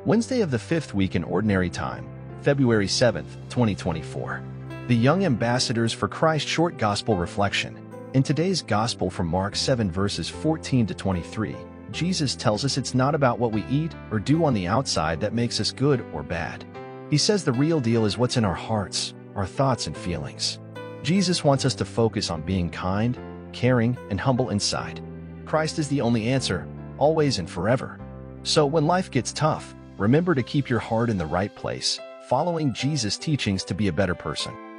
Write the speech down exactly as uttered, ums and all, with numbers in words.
Wednesday of the fifth week in Ordinary Time, February seventh, twenty twenty-four. The Young Ambassadors for Christ Short Gospel Reflection. In today's Gospel from Mark seven verses fourteen to twenty-three, Jesus tells us it's not about what we eat or do on the outside that makes us good or bad. He says the real deal is what's in our hearts, our thoughts and feelings. Jesus wants us to focus on being kind, caring, and humble inside. Christ is the only answer, always and forever. So when life gets tough, remember to keep your heart in the right place, following Jesus' teachings to be a better person.